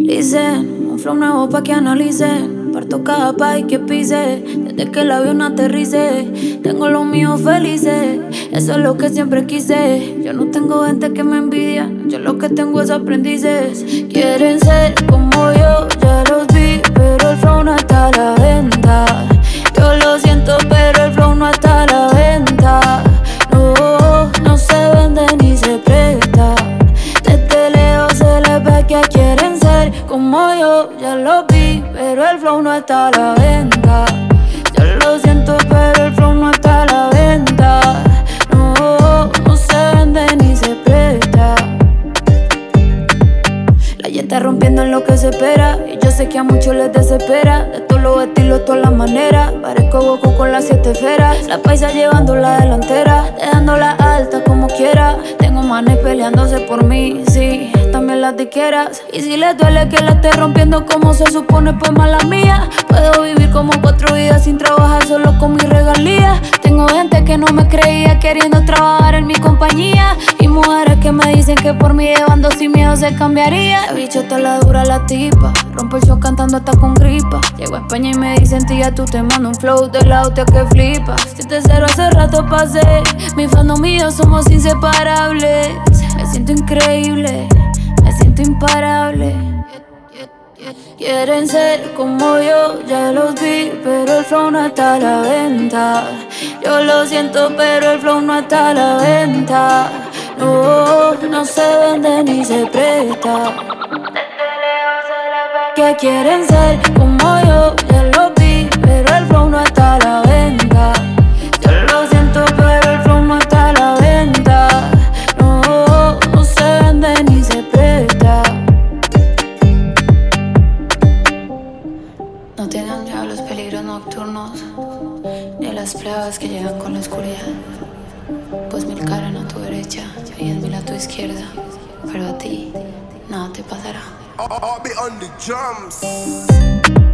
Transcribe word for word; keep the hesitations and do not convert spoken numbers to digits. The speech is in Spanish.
Listen, un flow nuevo pa' que analicen. Parto cada país que pise, desde que el avión aterrice. Tengo los míos felices, eso es lo que siempre quise. Yo no tengo gente que me envidia, yo lo que tengo es aprendices. Quieren ser como yo, ya los vi, pero el flow no está a la venta. Yo lo siento, pero el flow no está a la venta. No, no se vende ni se presta. Desde lejos se les ve que quieren ser como yo, ya lo vi, pero el flow no está a la venta. Yo lo siento, pero el flow no está a la venta. No, no se vende ni se presta. La ya está rompiendo en lo que se espera, y yo sé que a muchos les desespera. De todos los estilos, todas las maneras, parezco Goku con las siete esferas. La paisa llevando la delantera, dejándola alta como quiera. Tengo manes peleándose por mí, sí, también las diqueras. Y si les duele que la esté rompiendo como se supone, pues mala mía. Puedo vivir como cuatro vidas sin trabajar, solo con mis regalías. Tengo gente que no me creía queriendo trabajar en mi compañía, y mujeres que me dicen que por mí llevando sin miedo se cambiaría. La bicha está la dura la tipa, rompo el show cantando hasta con gripa. Llego a España y me dicen tía, tú te mando un flow de la hostia que flipa. Si te cero hace rato pasé, mi fandom mío somos inseparables. Me siento increíble, me siento imparable. Quieren ser como yo, ya los vi, pero el flow no está a la venta. Yo lo siento, pero el flow no está a la venta. No, no se vende ni se presta. Que quieren ser como yo, ya lo vi, pero el flow no está a la venta. Yo lo siento, pero el flow no está a la venta. No, no se vende ni se presta. No tienen miedo a los peligros nocturnos, ni a las pruebas que llegan con la oscuridad. Pues mil caras a tu derecha y diez mil a tu izquierda, pero a ti nada te pasará. I'll be on the drums.